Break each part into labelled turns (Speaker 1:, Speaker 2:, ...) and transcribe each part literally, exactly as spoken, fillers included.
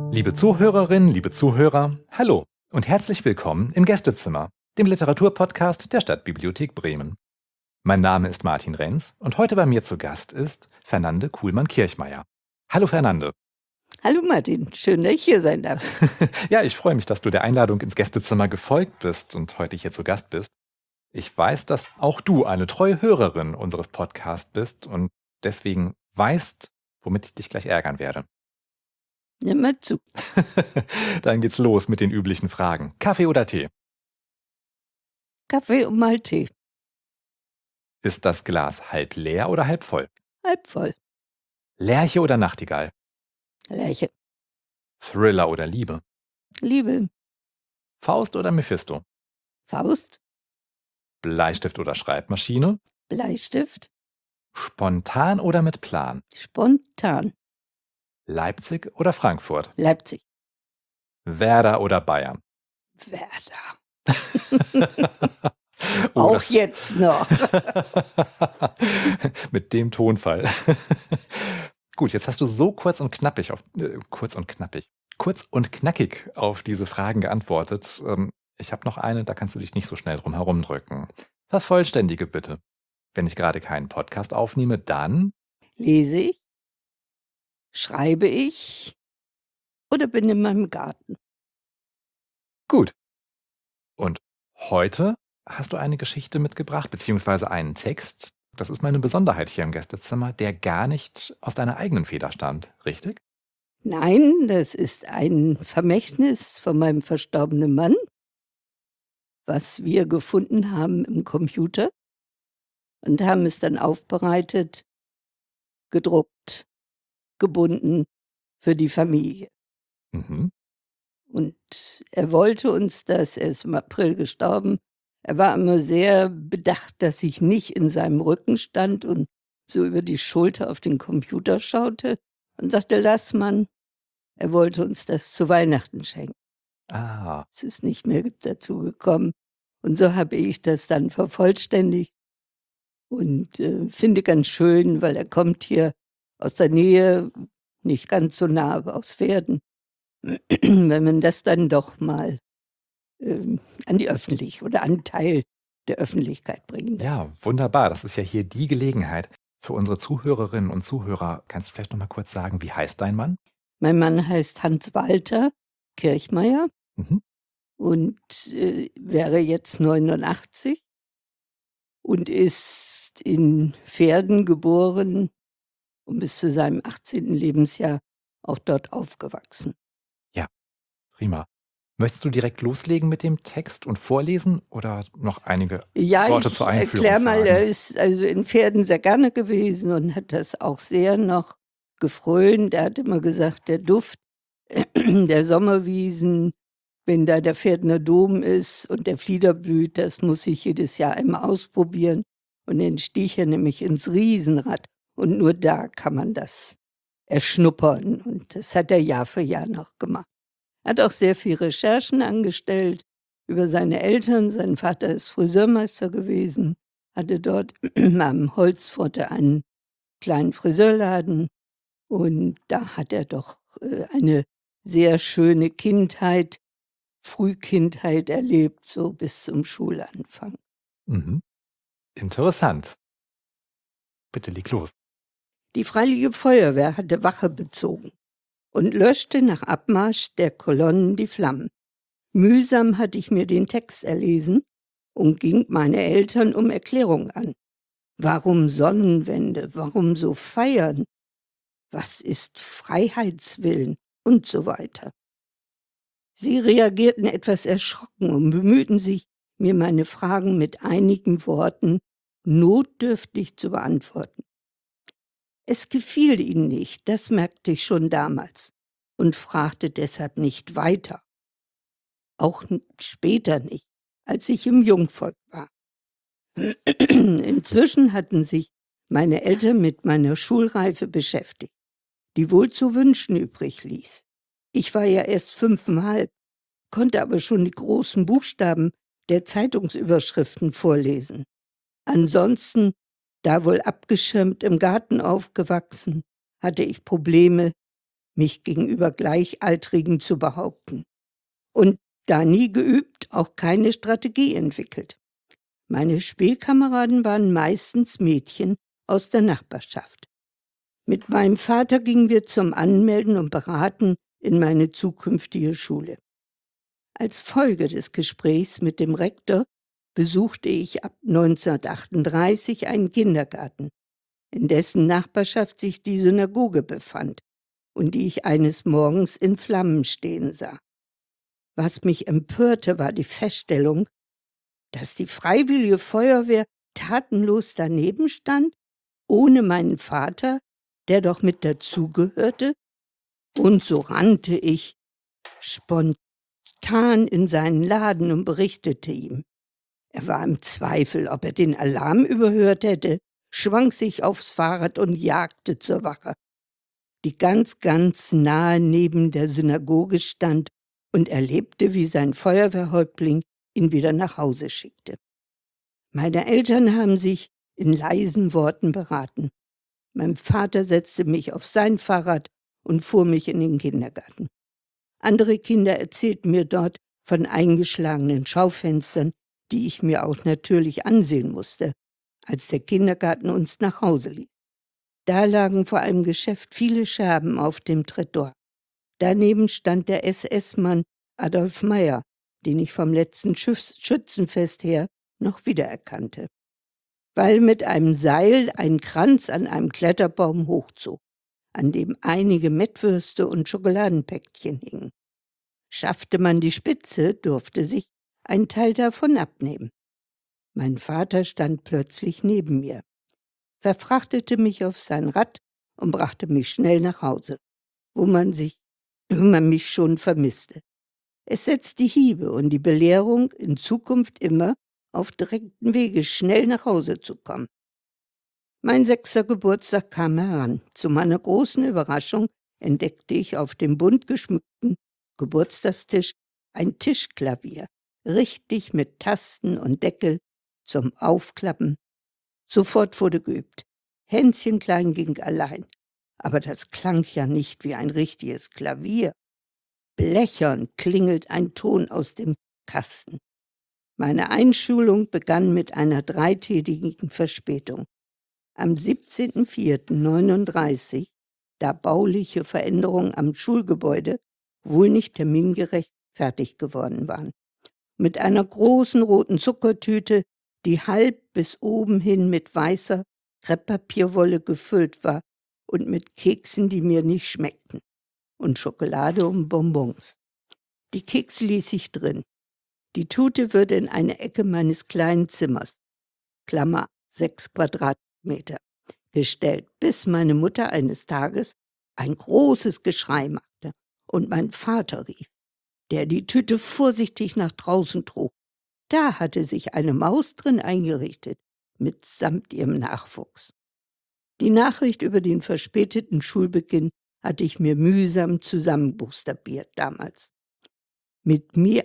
Speaker 1: Liebe Zuhörerinnen, liebe Zuhörer, hallo und herzlich willkommen im Gästezimmer, dem Literaturpodcast der Stadtbibliothek Bremen. Mein Name ist Martin Renz und heute bei mir zu Gast ist Fernande Kuhlmann-Kirchmeier. Hallo Fernande.
Speaker 2: Hallo Martin, schön, dass ich hier sein darf.
Speaker 1: Ja, ich freue mich, dass du der Einladung ins Gästezimmer gefolgt bist und heute hier zu Gast bist. Ich weiß, dass auch du eine treue Hörerin unseres Podcasts bist und deswegen weißt, womit ich dich gleich ärgern werde.
Speaker 2: Nimm mal zu.
Speaker 1: Dann geht's los mit den üblichen Fragen. Kaffee oder Tee?
Speaker 2: Kaffee und mal Tee.
Speaker 1: Ist das Glas halb leer oder halb voll?
Speaker 2: Halb voll.
Speaker 1: Lerche oder Nachtigall?
Speaker 2: Lerche.
Speaker 1: Thriller oder Liebe?
Speaker 2: Liebe.
Speaker 1: Faust oder Mephisto?
Speaker 2: Faust.
Speaker 1: Bleistift oder Schreibmaschine?
Speaker 2: Bleistift.
Speaker 1: Spontan oder mit Plan?
Speaker 2: Spontan.
Speaker 1: Leipzig oder Frankfurt?
Speaker 2: Leipzig.
Speaker 1: Werder oder Bayern?
Speaker 2: Werder.
Speaker 1: Oh,
Speaker 2: Auch
Speaker 1: das-
Speaker 2: jetzt noch.
Speaker 1: Mit dem Tonfall. Gut, jetzt hast du so kurz und knappig auf äh, kurz und knappig. Kurz und knackig auf diese Fragen geantwortet. Ähm, ich habe noch eine, da kannst du dich nicht so schnell drum herumdrücken. Vervollständige bitte. Wenn ich gerade keinen Podcast aufnehme, dann
Speaker 2: Lese ich? Schreibe ich? Oder bin in meinem Garten?
Speaker 1: gut. Und heute hast du eine Geschichte mitgebracht, beziehungsweise einen Text. Das ist meine Besonderheit hier im Gästezimmer, der gar nicht aus deiner eigenen Feder stammt, richtig?
Speaker 2: Nein, das ist ein Vermächtnis von meinem verstorbenen Mann, was wir gefunden haben im Computer und haben es dann aufbereitet, gedruckt, gebunden für die Familie.
Speaker 1: Mhm.
Speaker 2: Und er wollte uns das, er ist im April gestorben. Er war immer sehr bedacht, dass ich nicht in seinem Rücken stand und so über die Schulter auf den Computer schaute und sagte, lass Mann, er wollte uns das zu Weihnachten schenken.
Speaker 1: Ah,
Speaker 2: Es ist nicht mehr dazu gekommen. Und so habe ich das dann vervollständigt und äh, finde ganz schön, weil er kommt hier aus der Nähe, nicht ganz so nah, aber aus Verden. Wenn man das dann doch mal ähm, an die Öffentlichkeit oder an einen Teil der Öffentlichkeit bringen darf.
Speaker 1: ja, wunderbar. Das ist ja hier die Gelegenheit. Für unsere Zuhörerinnen und Zuhörer, kannst du vielleicht noch mal kurz sagen, wie heißt dein Mann?
Speaker 2: Mein Mann heißt Hans-Walter Kirchmeier
Speaker 1: Mhm.
Speaker 2: und äh, wäre jetzt neunundachtzig und ist in Verden geboren und bis zu seinem achtzehnten Lebensjahr auch dort aufgewachsen.
Speaker 1: Prima. Möchtest du direkt loslegen mit dem Text und vorlesen oder noch einige
Speaker 2: Ja,
Speaker 1: Worte
Speaker 2: ich
Speaker 1: zur Einführung
Speaker 2: erkläre mal,
Speaker 1: sagen?
Speaker 2: er ist also in Pferden sehr gerne gewesen und hat das auch sehr noch gefrönt. Er hat immer gesagt, der Duft der Sommerwiesen, wenn da der Pferdener Dom ist und der Flieder blüht, das muss ich jedes Jahr einmal ausprobieren. Und dann stieg er nämlich ins Riesenrad und nur da kann man das erschnuppern. Und das hat er Jahr für Jahr noch gemacht. Er hat auch sehr viel Recherchen angestellt über seine Eltern. Sein Vater ist Friseurmeister gewesen, hatte dort am Holzpforte einen kleinen Friseurladen. Und da hat er doch äh, eine sehr schöne Kindheit, Frühkindheit erlebt, so bis zum Schulanfang.
Speaker 1: Mhm. Interessant. Bitte leg los.
Speaker 2: Die Freiwillige Feuerwehr hatte Wache bezogen und löschte nach Abmarsch der Kolonnen die Flammen. Mühsam hatte ich mir den Text erlesen und ging meine Eltern um Erklärung an. Warum Sonnenwende? Warum so feiern? Was ist Freiheitswillen? Und so weiter. Sie reagierten etwas erschrocken und bemühten sich, mir meine Fragen mit einigen Worten notdürftig zu beantworten. Es gefiel ihnen nicht, das merkte ich schon damals und fragte deshalb nicht weiter. Auch später nicht, als ich im Jungvolk war. Inzwischen hatten sich meine Eltern mit meiner Schulreife beschäftigt, die wohl zu wünschen übrig ließ. Ich war ja erst fünfeinhalb, konnte aber schon die großen Buchstaben der Zeitungsüberschriften vorlesen. Ansonsten, da wohl abgeschirmt im Garten aufgewachsen, hatte ich Probleme mich gegenüber Gleichaltrigen zu behaupten. Und da nie geübt, auch keine Strategie entwickelt. Meine Spielkameraden waren meistens Mädchen aus der Nachbarschaft. Mit meinem Vater gingen wir zum Anmelden und Beraten in meine zukünftige Schule. Als Folge des Gesprächs mit dem Rektor besuchte ich ab neunzehnhundertachtunddreißig einen Kindergarten, in dessen Nachbarschaft sich die Synagoge befand und die ich eines Morgens in Flammen stehen sah. Was mich empörte, war die Feststellung, dass die Freiwillige Feuerwehr tatenlos daneben stand, ohne meinen Vater, der doch mit dazugehörte, und so rannte ich spontan in seinen Laden und berichtete ihm. Er war im Zweifel, ob er den Alarm überhört hätte, schwang sich aufs Fahrrad und jagte zur Wache, die ganz, ganz nahe neben der Synagoge stand, und erlebte, wie sein Feuerwehrhäuptling ihn wieder nach Hause schickte. Meine Eltern haben sich in leisen Worten beraten. Mein Vater setzte mich auf sein Fahrrad und fuhr mich in den Kindergarten. Andere Kinder erzählten mir dort von eingeschlagenen Schaufenstern, die ich mir auch natürlich ansehen musste, als der Kindergarten uns nach Hause ließ. Da lagen vor einem Geschäft viele Scherben auf dem Trottoir. Daneben stand der S S-Mann Adolf Meyer, den ich vom letzten Schützenfest her noch wiedererkannte, weil mit einem Seil ein Kranz an einem Kletterbaum hochzog, an dem einige Mettwürste und Schokoladenpäckchen hingen. Schaffte man die Spitze, durfte sich ein Teil davon abnehmen. Mein Vater stand plötzlich neben mir, verfrachtete mich auf sein Rad und brachte mich schnell nach Hause, wo man sich wo man mich schon vermisste. Es setzt die Hiebe und die Belehrung, in Zukunft immer auf direkten Wege schnell nach Hause zu kommen. Mein sechster Geburtstag kam heran. Zu meiner großen Überraschung entdeckte ich auf dem bunt geschmückten Geburtstagstisch ein Tischklavier, richtig mit Tasten und Deckel zum Aufklappen. Sofort wurde geübt. Hänschen klein ging allein. Aber das klang ja nicht wie ein richtiges Klavier. Blechern klingelt ein Ton aus dem Kasten. Meine Einschulung begann mit einer dreitägigen Verspätung. Am siebzehnten vierten neununddreißig, da bauliche Veränderungen am Schulgebäude wohl nicht termingerecht fertig geworden waren. Mit einer großen roten Zuckertüte, die halb bis oben hin mit weißer Krepppapierwolle gefüllt war, und mit Keksen, die mir nicht schmeckten, und Schokolade und Bonbons. Die Kekse ließ ich drin. Die Tüte würde in eine Ecke meines kleinen Zimmers, Klammer sechs Quadratmeter, gestellt, bis meine Mutter eines Tages ein großes Geschrei machte und mein Vater rief, der die Tüte vorsichtig nach draußen trug. Da hatte sich eine Maus drin eingerichtet, mitsamt ihrem Nachwuchs. Die Nachricht über den verspäteten Schulbeginn hatte ich mir mühsam zusammenbuchstabiert damals. Mit mir,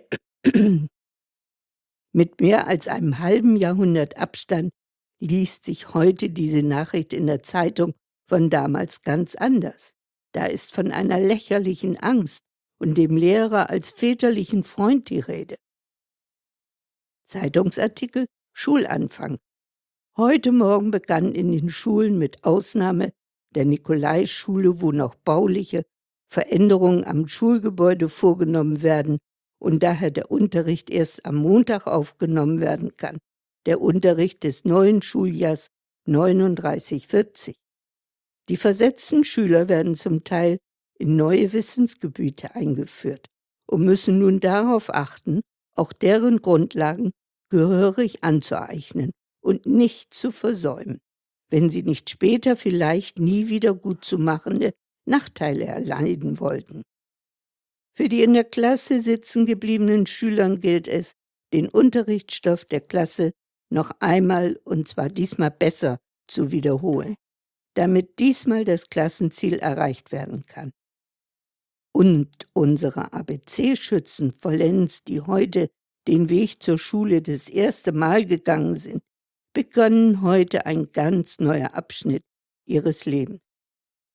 Speaker 2: mit mehr als einem halben Jahrhundert Abstand liest sich heute diese Nachricht in der Zeitung von damals ganz anders. Da ist von einer lächerlichen Angst und dem Lehrer als väterlichen Freund die Rede. Zeitungsartikel Schulanfang. Heute Morgen begann in den Schulen mit Ausnahme der Nikolaischule, wo noch bauliche Veränderungen am Schulgebäude vorgenommen werden und daher der Unterricht erst am Montag aufgenommen werden kann, der Unterricht des neuen Schuljahrs neununddreißig vierzig. Die versetzten Schüler werden zum Teil in neue Wissensgebiete eingeführt und müssen nun darauf achten, auch deren Grundlagen gehörig anzueignen und nicht zu versäumen, wenn sie nicht später vielleicht nie wieder gut zu machende Nachteile erleiden wollten. Für die in der Klasse sitzen gebliebenen Schülern gilt es, den Unterrichtsstoff der Klasse noch einmal, und zwar diesmal besser, zu wiederholen, damit diesmal das Klassenziel erreicht werden kann. Und unsere A B C-Schützen vollends, die heute den Weg zur Schule das erste Mal gegangen sind, begannen heute ein ganz neuer Abschnitt ihres Lebens.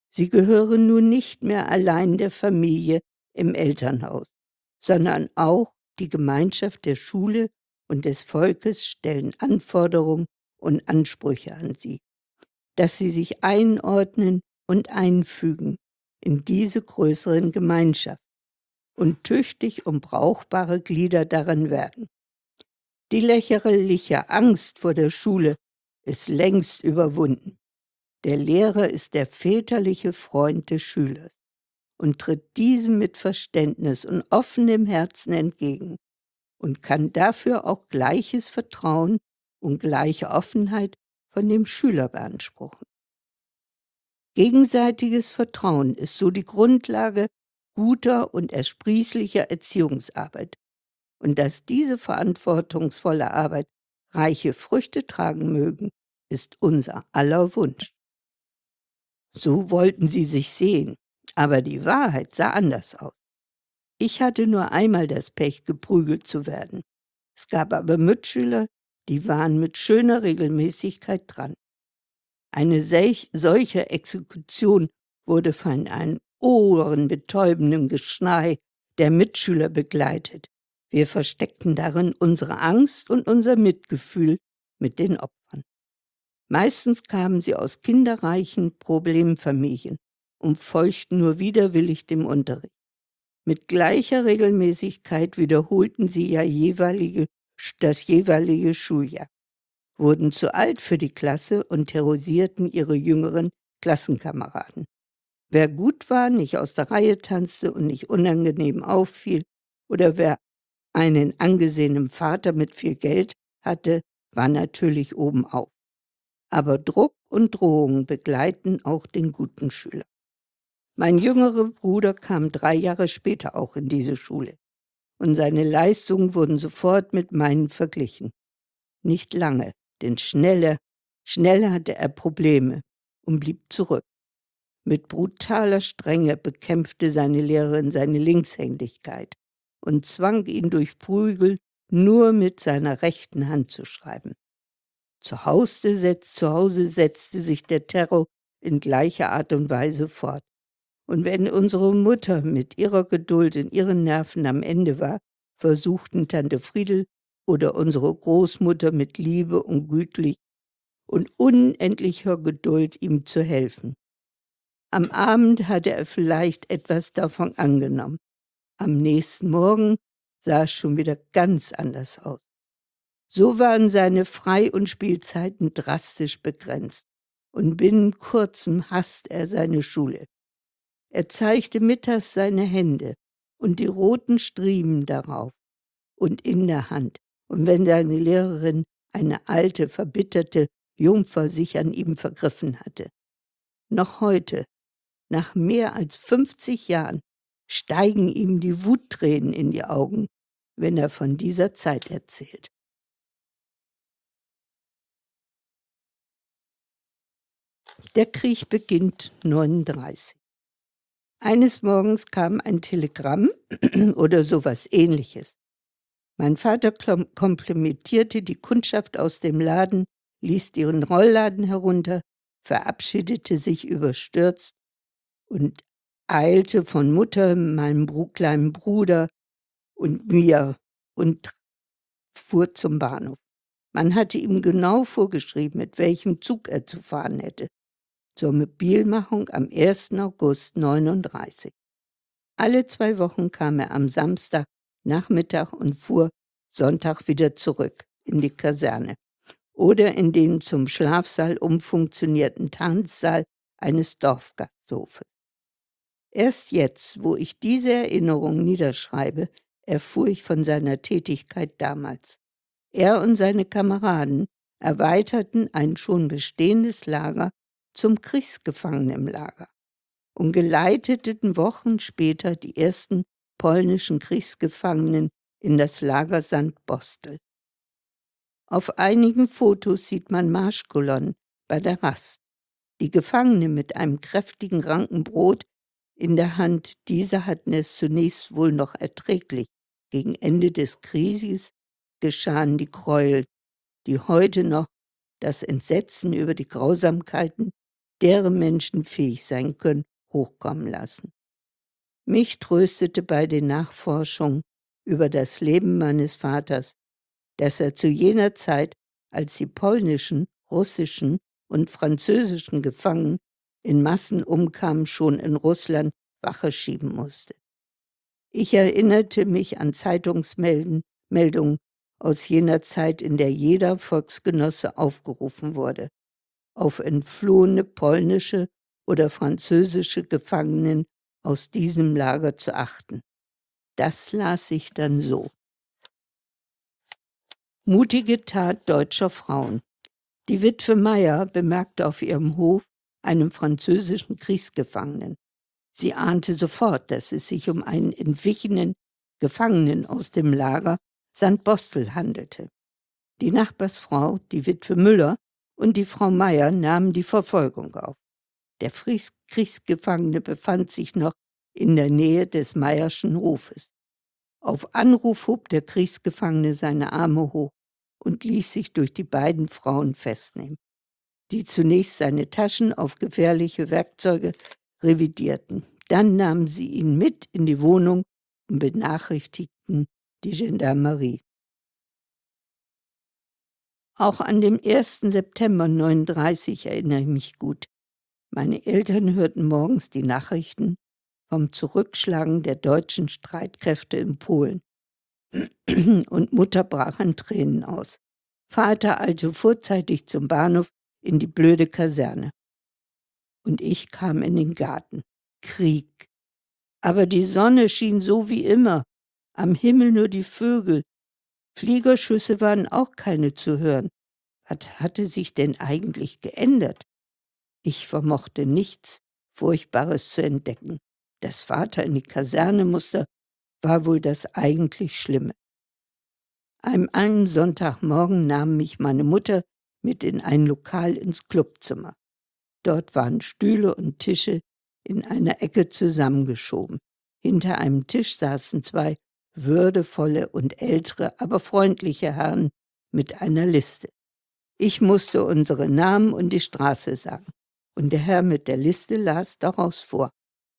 Speaker 2: Sie gehören nun nicht mehr allein der Familie im Elternhaus, sondern auch die Gemeinschaft der Schule und des Volkes stellen Anforderungen und Ansprüche an sie, dass sie sich einordnen und einfügen in diese größeren Gemeinschaft und tüchtig und brauchbare Glieder darin werden. Die lächerliche Angst vor der Schule ist längst überwunden. Der Lehrer ist der väterliche Freund des Schülers und tritt diesem mit Verständnis und offenem Herzen entgegen und kann dafür auch gleiches Vertrauen und gleiche Offenheit von dem Schüler beanspruchen. Gegenseitiges Vertrauen ist so die Grundlage guter und ersprießlicher Erziehungsarbeit. Und dass diese verantwortungsvolle Arbeit reiche Früchte tragen mögen, ist unser aller Wunsch. So wollten sie sich sehen, aber die Wahrheit sah anders aus. Ich hatte nur einmal das Pech, geprügelt zu werden. Es gab aber Mitschüler, die waren mit schöner Regelmäßigkeit dran. Eine sech- solche Exekution wurde von einem ohrenbetäubenden Geschrei der Mitschüler begleitet. Wir versteckten darin unsere Angst und unser Mitgefühl mit den Opfern. Meistens kamen sie aus kinderreichen Problemfamilien und folgten nur widerwillig dem Unterricht. Mit gleicher Regelmäßigkeit wiederholten sie ja jeweilige, das jeweilige Schuljahr, wurden zu alt für die Klasse und terrorisierten ihre jüngeren Klassenkameraden. Wer gut war, nicht aus der Reihe tanzte und nicht unangenehm auffiel, oder wer einen angesehenen Vater mit viel Geld hatte, war natürlich obenauf. Aber Druck und Drohungen begleiten auch den guten Schüler. Mein jüngerer Bruder kam drei Jahre später auch in diese Schule und seine Leistungen wurden sofort mit meinen verglichen. Nicht lange, denn schneller, schnell hatte er Probleme und blieb zurück. Mit brutaler Strenge bekämpfte seine Lehrerin seine Linkshändigkeit und zwang ihn durch Prügel nur mit seiner rechten Hand zu schreiben. Zu Hause, setz, zu Hause setzte sich der Terror in gleicher Art und Weise fort. Und wenn unsere Mutter mit ihrer Geduld und ihren Nerven am Ende war, versuchten Tante Friedel oder unsere Großmutter mit Liebe und gütlich und unendlicher Geduld ihm zu helfen. Am Abend hatte er vielleicht etwas davon angenommen. Am nächsten Morgen sah es schon wieder ganz anders aus. So waren seine Frei- und Spielzeiten drastisch begrenzt und binnen kurzem hasste er seine Schule. Er zeigte mittags seine Hände und die roten Striemen darauf und in der Hand. Und wenn seine Lehrerin, eine alte, verbitterte Jungfer, sich an ihm vergriffen hatte. Noch heute, nach mehr als fünfzig Jahren, steigen ihm die Wuttränen in die Augen, wenn er von dieser Zeit erzählt. Der Krieg beginnt neununddreißig. Eines Morgens kam ein Telegramm oder sowas Ähnliches. Mein Vater komplimentierte die Kundschaft aus dem Laden, ließ ihren Rollladen herunter, verabschiedete sich überstürzt und eilte von Mutter, meinem kleinen Bruder und mir und fuhr zum Bahnhof. Man hatte ihm genau vorgeschrieben, mit welchem Zug er zu fahren hätte. Zur Mobilmachung am ersten August neununddreißig. Alle zwei Wochen kam er am Samstag Nachmittag und fuhr Sonntag wieder zurück in die Kaserne oder in den zum Schlafsaal umfunktionierten Tanzsaal eines Dorfgasthofes. Erst jetzt, wo ich diese Erinnerung niederschreibe, erfuhr ich von seiner Tätigkeit damals. Er und seine Kameraden erweiterten ein schon bestehendes Lager zum Kriegsgefangenenlager und geleiteten Wochen später die ersten polnischen Kriegsgefangenen in das Lager Sankt Bostel. Auf einigen Fotos sieht man Marschkolonnen bei der Rast. Die Gefangenen mit einem kräftigen Ranken Brot in der Hand, diese hatten es zunächst wohl noch erträglich. Gegen Ende des Krieges geschahen die Gräuel, die heute noch das Entsetzen über die Grausamkeiten deren Menschen fähig sein können, hochkommen lassen. Mich tröstete bei den Nachforschungen über das Leben meines Vaters, dass er zu jener Zeit, als die polnischen, russischen und französischen Gefangenen in Massen umkamen, schon in Russland Wache schieben musste. Ich erinnerte mich an Zeitungsmeldungen aus jener Zeit, in der jeder Volksgenosse aufgerufen wurde, auf entflohene polnische oder französische Gefangenen aus diesem Lager zu achten. Das las ich dann so. Mutige Tat deutscher Frauen. Die Witwe Meyer bemerkte auf ihrem Hof einen französischen Kriegsgefangenen. Sie ahnte sofort, dass es sich um einen entwichenen Gefangenen aus dem Lager Sankt Bostel handelte. Die Nachbarsfrau, die Witwe Müller und die Frau Meyer nahmen die Verfolgung auf. Der Kriegsgefangene befand sich noch in der Nähe des Meyerschen Hofes. Auf Anruf hob der Kriegsgefangene seine Arme hoch und ließ sich durch die beiden Frauen festnehmen, die zunächst seine Taschen auf gefährliche Werkzeuge revidierten. Dann nahmen sie ihn mit in die Wohnung und benachrichtigten die Gendarmerie. Auch an den ersten September neununddreißig erinnere ich mich gut. Meine Eltern hörten morgens die Nachrichten vom Zurückschlagen der deutschen Streitkräfte in Polen. Und Mutter brach in Tränen aus. Vater eilte vorzeitig zum Bahnhof in die blöde Kaserne. Und ich kam in den Garten. Krieg. Aber die Sonne schien so wie immer. Am Himmel nur die Vögel. Fliegerschüsse waren auch keine zu hören. Was hatte sich denn eigentlich geändert? Ich vermochte nichts Furchtbares zu entdecken. Dass Vater in die Kaserne musste, war wohl das eigentlich Schlimme. An einem Sonntagmorgen nahm mich meine Mutter mit in ein Lokal ins Clubzimmer. Dort waren Stühle und Tische in einer Ecke zusammengeschoben. Hinter einem Tisch saßen zwei würdevolle und ältere, aber freundliche Herren mit einer Liste. Ich musste unsere Namen und die Straße sagen, und der Herr mit der Liste las daraus vor.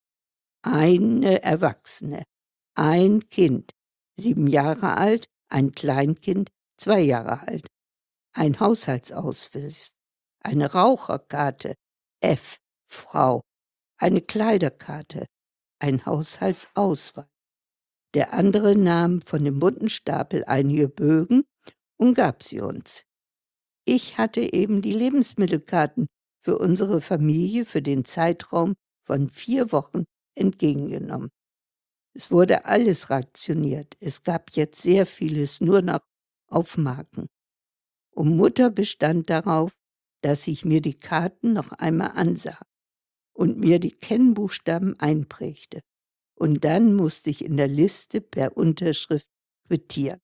Speaker 2: Eine Erwachsene, ein Kind, sieben Jahre alt, ein Kleinkind, zwei Jahre alt, ein Haushaltsausweis, eine Raucherkarte, F, Frau, eine Kleiderkarte, ein Haushaltsausweis. Der andere nahm von dem bunten Stapel einige Bögen und gab sie uns. Ich hatte eben die Lebensmittelkarten für unsere Familie für den Zeitraum von vier Wochen entgegengenommen. Es wurde alles rationiert. Es gab jetzt sehr vieles nur noch auf Marken. Und Mutter bestand darauf, dass ich mir die Karten noch einmal ansah und mir die Kennbuchstaben einprägte. Und dann musste ich in der Liste per Unterschrift quittieren.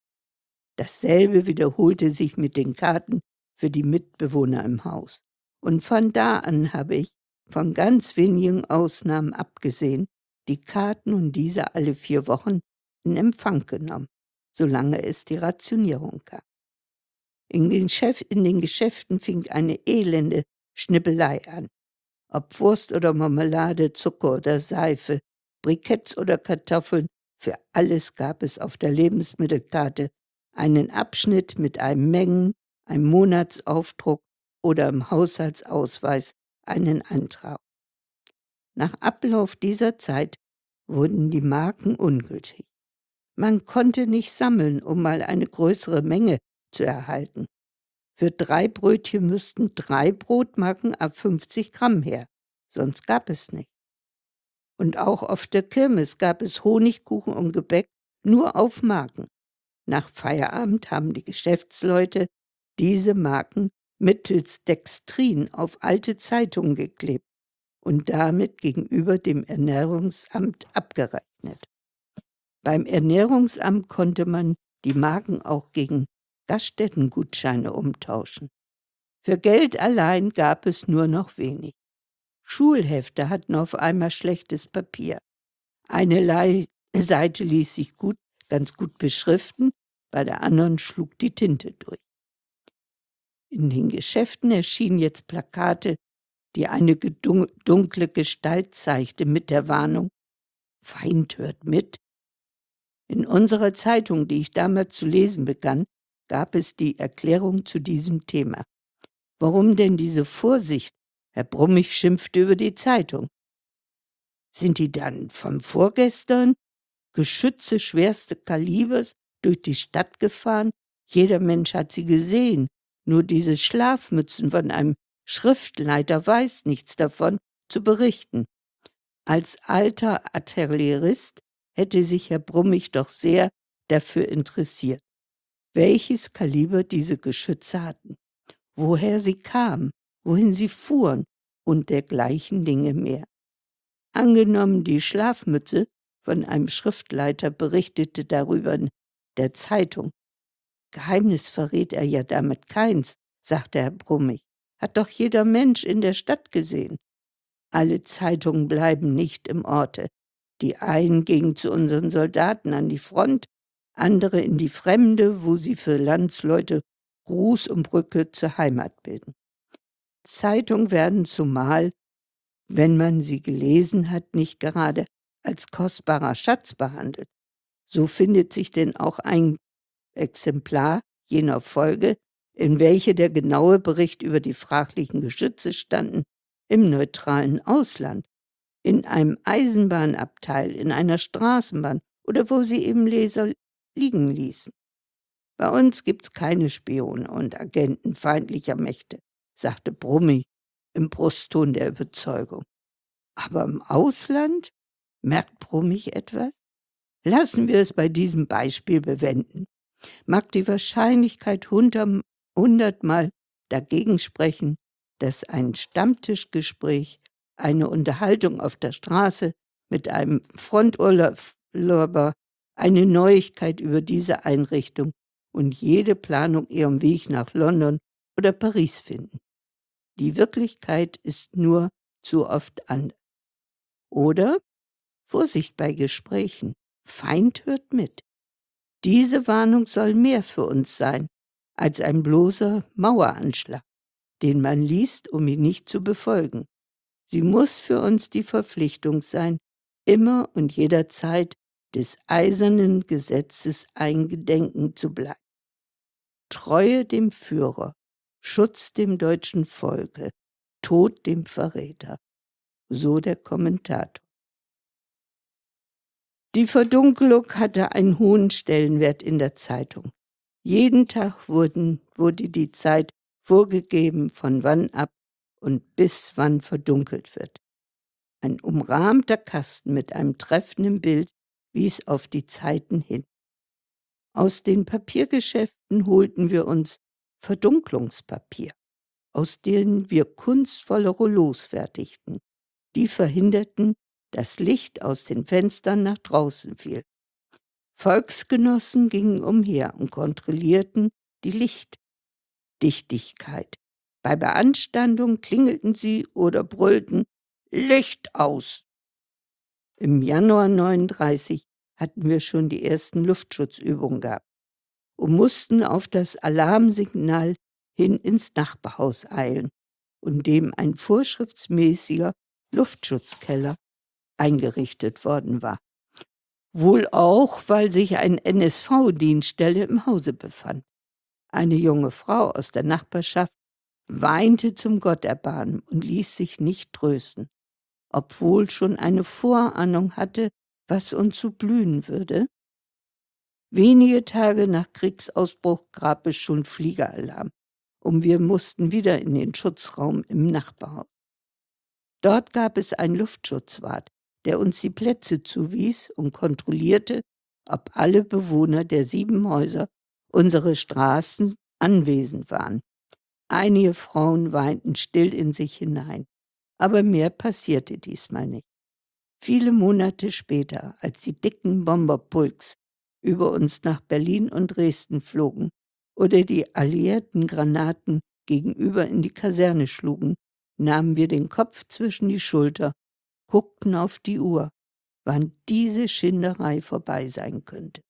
Speaker 2: Dasselbe wiederholte sich mit den Karten für die Mitbewohner im Haus. Und von da an habe ich, von ganz wenigen Ausnahmen abgesehen, die Karten und diese alle vier Wochen in Empfang genommen, solange es die Rationierung gab. In den, Chef, in den Geschäften fing eine elende Schnippelei an. Ob Wurst oder Marmelade, Zucker oder Seife, Briketts oder Kartoffeln, für alles gab es auf der Lebensmittelkarte einen Abschnitt mit einem Mengen-, einem Monatsaufdruck oder im Haushaltsausweis einen Antrag. Nach Ablauf dieser Zeit wurden die Marken ungültig. Man konnte nicht sammeln, um mal eine größere Menge zu erhalten. Für drei Brötchen müssten drei Brotmarken ab fünfzig Gramm her, sonst gab es nicht. Und auch auf der Kirmes gab es Honigkuchen und Gebäck nur auf Marken. Nach Feierabend haben die Geschäftsleute diese Marken mittels Dextrin auf alte Zeitungen geklebt und damit gegenüber dem Ernährungsamt abgerechnet. Beim Ernährungsamt konnte man die Marken auch gegen Gaststättengutscheine umtauschen. Für Geld allein gab es nur noch wenig. Schulhefte hatten auf einmal schlechtes Papier. Eine Lei- Seite ließ sich gut, ganz gut beschriften, bei der anderen schlug die Tinte durch. In den Geschäften erschienen jetzt Plakate, die eine gedun- dunkle Gestalt zeigte mit der Warnung: Feind hört mit. In unserer Zeitung, die ich damals zu lesen begann, gab es die Erklärung zu diesem Thema. Warum denn diese Vorsicht? Herr Brummig schimpfte über die Zeitung. Sind die dann vom Vorgestern? Geschütze schwerste Kalibers durch die Stadt gefahren? Jeder Mensch hat sie gesehen. Nur diese Schlafmützen von einem Schriftleiter weiß nichts davon zu berichten. Als alter Artillerist hätte sich Herr Brummig doch sehr dafür interessiert, welches Kaliber diese Geschütze hatten, woher sie kamen, wohin sie fuhren und dergleichen Dinge mehr. Angenommen, die Schlafmütze von einem Schriftleiter berichtete darüber in der Zeitung. Geheimnis verrät er ja damit keins, sagte Herr Brummig. Hat doch jeder Mensch in der Stadt gesehen. Alle Zeitungen bleiben nicht im Orte. Die einen gingen zu unseren Soldaten an die Front, andere in die Fremde, wo sie für Landsleute Ruß und Brücke zur Heimat bilden. Zeitungen werden zumal, wenn man sie gelesen hat, nicht gerade als kostbarer Schatz behandelt. So findet sich denn auch ein Exemplar jener Folge, in welche der genaue Bericht über die fraglichen Geschütze standen, im neutralen Ausland, in einem Eisenbahnabteil, in einer Straßenbahn oder wo sie eben Leser liegen ließen. Bei uns gibt's keine Spione und Agenten feindlicher Mächte, sagte Brummig im Brustton der Überzeugung. Aber im Ausland? Merkt Brummig etwas? Lassen wir es bei diesem Beispiel bewenden. Mag die Wahrscheinlichkeit hundertmal dagegen sprechen, dass ein Stammtischgespräch, eine Unterhaltung auf der Straße mit einem Fronturlauber, eine Neuigkeit über diese Einrichtung und jede Planung ihren Weg nach London oder Paris finden. Die Wirklichkeit ist nur zu oft anders. Oder Vorsicht bei Gesprächen. Feind hört mit. Diese Warnung soll mehr für uns sein als ein bloßer Maueranschlag, den man liest, um ihn nicht zu befolgen. Sie muss für uns die Verpflichtung sein, immer und jederzeit des eisernen Gesetzes eingedenken zu bleiben. Treue dem Führer, Schutz dem deutschen Volke, Tod dem Verräter. So der Kommentator. Die Verdunkelung hatte einen hohen Stellenwert in der Zeitung. Jeden Tag wurden, wurde die Zeit vorgegeben, von wann ab und bis wann verdunkelt wird. Ein umrahmter Kasten mit einem treffenden Bild wies auf die Zeiten hin. Aus den Papiergeschäften holten wir uns Verdunklungspapier, aus denen wir kunstvolle Rouleaus fertigten. Die verhinderten, dass Licht aus den Fenstern nach draußen fiel. Volksgenossen gingen umher und kontrollierten die Lichtdichtigkeit. Bei Beanstandung klingelten sie oder brüllten Licht aus. Im Januar neununddreißig hatten wir schon die ersten Luftschutzübungen gehabt und mussten auf das Alarmsignal hin ins Nachbarhaus eilen, in dem ein vorschriftsmäßiger Luftschutzkeller eingerichtet worden war. Wohl auch, weil sich eine N S V-Dienststelle im Hause befand. Eine junge Frau aus der Nachbarschaft weinte zum Gotterbarmen und ließ sich nicht trösten, obwohl schon eine Vorahnung hatte, was uns so blühen würde. Wenige Tage nach Kriegsausbruch gab es schon Fliegeralarm und wir mussten wieder in den Schutzraum im Nachbarhaus. Dort gab es einen Luftschutzwart, der uns die Plätze zuwies und kontrollierte, ob alle Bewohner der sieben Häuser unserer Straßen anwesend waren. Einige Frauen weinten still in sich hinein, aber mehr passierte diesmal nicht. Viele Monate später, als die dicken Bomberpulks über uns nach Berlin und Dresden flogen oder die alliierten Granaten gegenüber in die Kaserne schlugen, nahmen wir den Kopf zwischen die Schulter, guckten auf die Uhr, wann diese Schinderei vorbei sein könnte.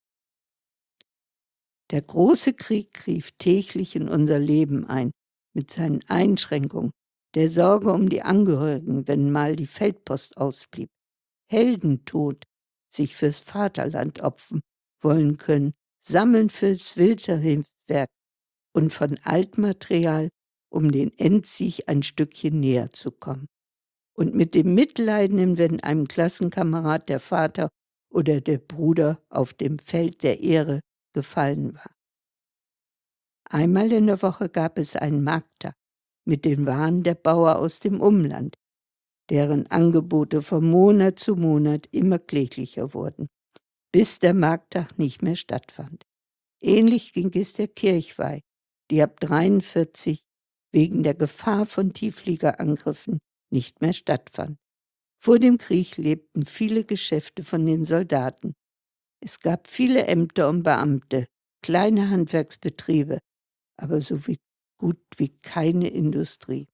Speaker 2: Der große Krieg griff täglich in unser Leben ein, mit seinen Einschränkungen, der Sorge um die Angehörigen, wenn mal die Feldpost ausblieb, Heldentod, sich fürs Vaterland opfern wollen können, Sammeln fürs Winterhilfswerk und von Altmaterial, um den Endsieg ein Stückchen näher zu kommen. Und mit dem Mitleiden, wenn einem Klassenkamerad der Vater oder der Bruder auf dem Feld der Ehre gefallen war. Einmal in der Woche gab es einen Markttag mit den Waren der Bauer aus dem Umland, deren Angebote von Monat zu Monat immer kläglicher wurden, bis der Markttag nicht mehr stattfand. Ähnlich ging es der Kirchweih, die ab dreiundvierzig wegen der Gefahr von Tieffliegerangriffen nicht mehr stattfand. Vor dem Krieg lebten viele Geschäfte von den Soldaten. Es gab viele Ämter und Beamte, kleine Handwerksbetriebe, aber so wie gut wie keine Industrie.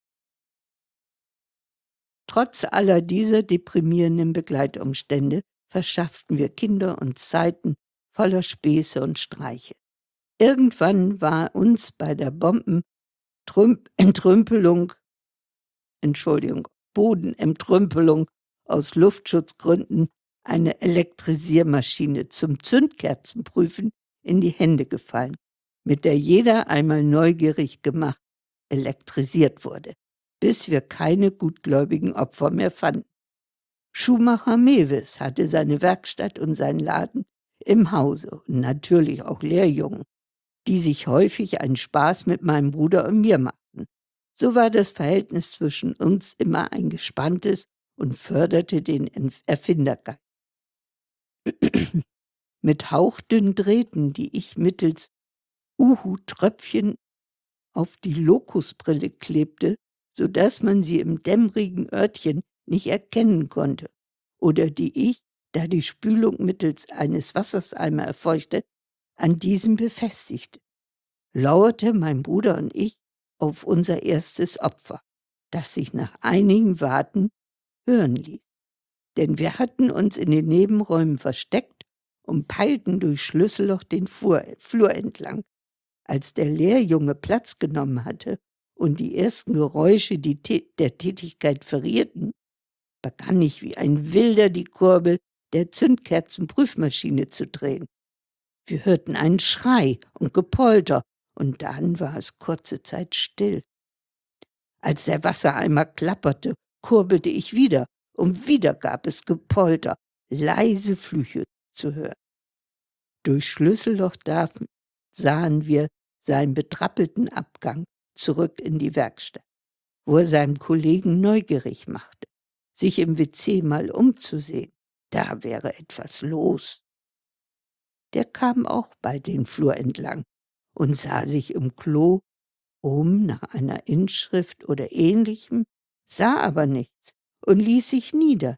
Speaker 2: Trotz aller dieser deprimierenden Begleitumstände verschafften wir Kinder uns Zeiten voller Späße und Streiche. Irgendwann war uns bei der Bombenentrümpelung, Entschuldigung, Bodenentrümpelung aus Luftschutzgründen eine Elektrisiermaschine zum Zündkerzenprüfen in die Hände gefallen, mit der jeder einmal neugierig gemacht elektrisiert wurde, bis wir keine gutgläubigen Opfer mehr fanden. Schuhmacher Mewes hatte seine Werkstatt und seinen Laden im Hause und natürlich auch Lehrjungen, die sich häufig einen Spaß mit meinem Bruder und mir machten. So war das Verhältnis zwischen uns immer ein gespanntes und förderte den Erfindergeist. Mit hauchdünnen Drähten, die ich mittels Uhu-Tröpfchen auf die Lokusbrille klebte, sodass man sie im dämmerigen Örtchen nicht erkennen konnte, oder die ich, da die Spülung mittels eines Wasserseimers erfolgte, an diesem befestigte, lauerte mein Bruder und ich auf unser erstes Opfer, das sich nach einigem Warten hören ließ. Denn wir hatten uns in den Nebenräumen versteckt und peilten durch Schlüsselloch den Flur, Flur entlang. Als der Lehrjunge Platz genommen hatte und die ersten Geräusche die der Tätigkeit verrierten, begann ich wie ein Wilder die Kurbel der Zündkerzenprüfmaschine zu drehen. Wir hörten einen Schrei und Gepolter, und dann war es kurze Zeit still. Als der Wassereimer klapperte, kurbelte ich wieder, und wieder gab es Gepolter, leise Flüche zu hören. Durch Schlüsselloch sahen wir seinen betrappelten Abgang zurück in die Werkstatt, wo er seinem Kollegen neugierig machte, sich im W C mal umzusehen. Da wäre etwas los. Der kam auch bald den Flur entlang und sah sich im Klo um nach einer Inschrift oder Ähnlichem, sah aber nichts und ließ sich nieder.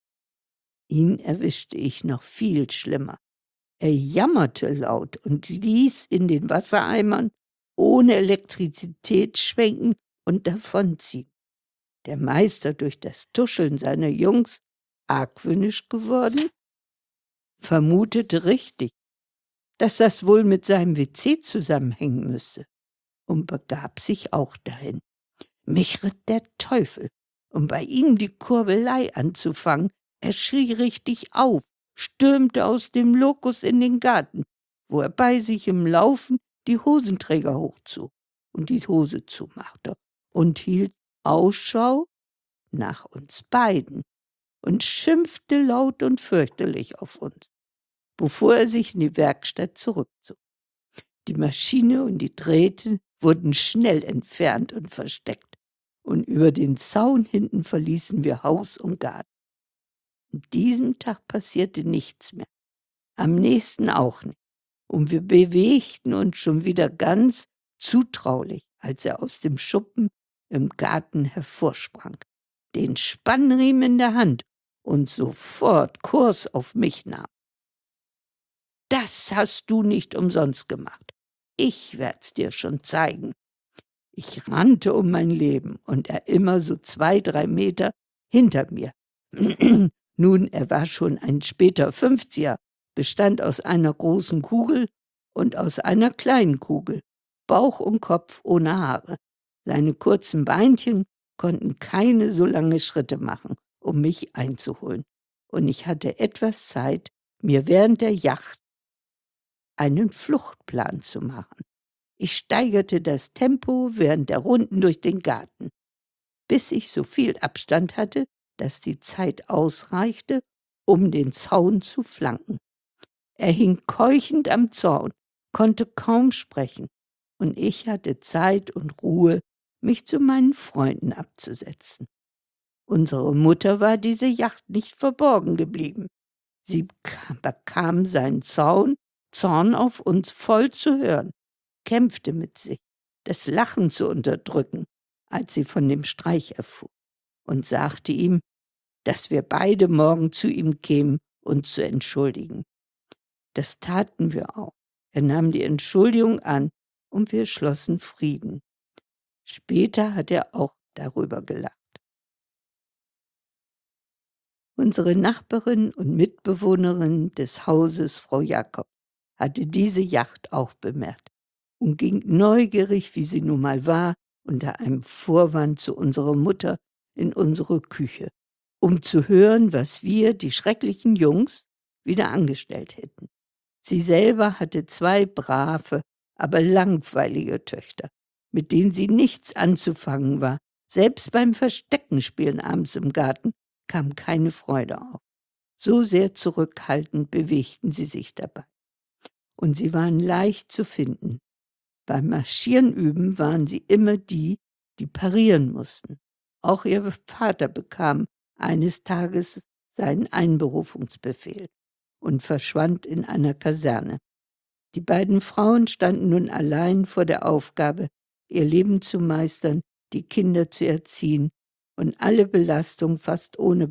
Speaker 2: Ihn erwischte ich noch viel schlimmer. Er jammerte laut und ließ in den Wassereimern ohne Elektrizität schwenken und davonziehen. Der Meister, durch das Tuscheln seiner Jungs argwöhnisch geworden, vermutete richtig, dass das wohl mit seinem W C zusammenhängen müsse, und begab sich auch dahin. Mich ritt der Teufel, um bei ihm die Kurbelei anzufangen. Er schrie richtig auf, stürmte aus dem Lokus in den Garten, wo er bei sich im Laufen die Hosenträger hochzog und die Hose zumachte und hielt Ausschau nach uns beiden und schimpfte laut und fürchterlich auf uns, bevor er sich in die Werkstatt zurückzog. Die Maschine und die Drähte wurden schnell entfernt und versteckt, und über den Zaun hinten verließen wir Haus und Garten. An diesem Tag passierte nichts mehr, am nächsten auch nicht, und wir bewegten uns schon wieder ganz zutraulich, als er aus dem Schuppen im Garten hervorsprang, den Spannriemen in der Hand und sofort Kurs auf mich nahm. »Das hast du nicht umsonst gemacht. Ich werd's dir schon zeigen.« Ich rannte um mein Leben und er immer so zwei, drei Meter hinter mir. Nun, er war schon ein später Fünfziger, bestand aus einer großen Kugel und aus einer kleinen Kugel, Bauch und Kopf ohne Haare. Seine kurzen Beinchen konnten keine so lange Schritte machen, um mich einzuholen. Und ich hatte etwas Zeit, mir während der Jagd einen Fluchtplan zu machen. Ich steigerte das Tempo während der Runden durch den Garten, bis ich so viel Abstand hatte, dass die Zeit ausreichte, um den Zaun zu flanken. Er hing keuchend am Zaun, konnte kaum sprechen, und ich hatte Zeit und Ruhe, mich zu meinen Freunden abzusetzen. Unsere Mutter war diese Jagd nicht verborgen geblieben. Sie bekam seinen Zaun, Zorn auf uns voll zu hören, kämpfte mit sich, das Lachen zu unterdrücken, als sie von dem Streich erfuhr, und sagte ihm, dass wir beide morgen zu ihm kämen, uns zu entschuldigen. Das taten wir auch. Er nahm die Entschuldigung an und wir schlossen Frieden. Später hat er auch darüber gelacht. Unsere Nachbarin und Mitbewohnerin des Hauses, Frau Jakob, hatte diese Jagd auch bemerkt und ging neugierig, wie sie nun mal war, unter einem Vorwand zu unserer Mutter in unsere Küche, um zu hören, was wir, die schrecklichen Jungs, wieder angestellt hätten. Sie selber hatte zwei brave, aber langweilige Töchter, mit denen sie nichts anzufangen war. Selbst beim Versteckenspielen abends im Garten kam keine Freude auf. So sehr zurückhaltend bewegten sie sich dabei. Und sie waren leicht zu finden. Beim Marschieren üben waren sie immer die, die parieren mussten. Auch ihr Vater bekam eines Tages seinen Einberufungsbefehl und verschwand in einer Kaserne. Die beiden Frauen standen nun allein vor der Aufgabe, ihr Leben zu meistern, die Kinder zu erziehen und alle Belastung fast ohne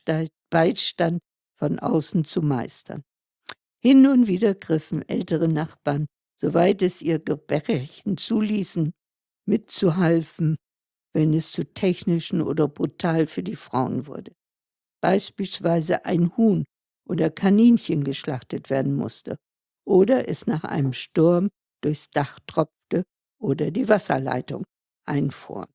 Speaker 2: Beistand von außen zu meistern. Hin und wieder griffen ältere Nachbarn, soweit es ihr Gebärchen zuließen, mitzuhalfen, wenn es zu technischen oder brutal für die Frauen wurde. Beispielsweise ein Huhn oder Kaninchen geschlachtet werden musste oder es nach einem Sturm durchs Dach tropfte oder die Wasserleitung einfuhr.